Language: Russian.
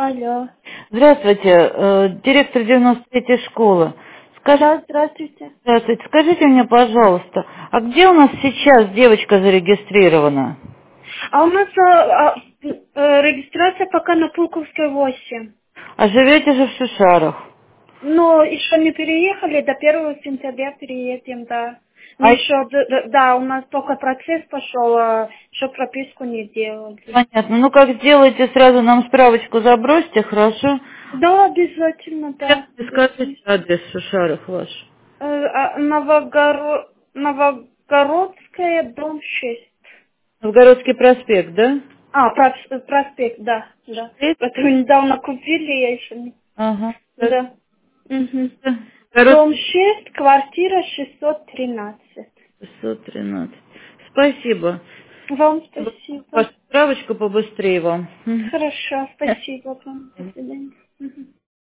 Алло. Здравствуйте, директор 93-й школы. Да, здравствуйте. Здравствуйте, скажите мне, пожалуйста, а где у нас сейчас девочка зарегистрирована? А у нас регистрация пока на Пулковской 8. А живете же в Шишарах. Но еще не переехали, до 1 сентября переедем, да. Но А, еще, да, у нас только процесс пошел, еще прописку не делали. понятно, ну как сделаете, сразу нам справочку забросьте, хорошо? Да, обязательно, да. Скажите адрес Шишарах ваш. Новогородская, дом 6. Новгородский проспект, да? Проспект, да, да. Шесть? Это недавно купили, я еще не... Ага. Да. Мгм. Дом Новгородский 6, квартира 613. 613. Спасибо. Вам спасибо. Вашу справочку побыстрее вам. Хорошо, спасибо вам. До свидания.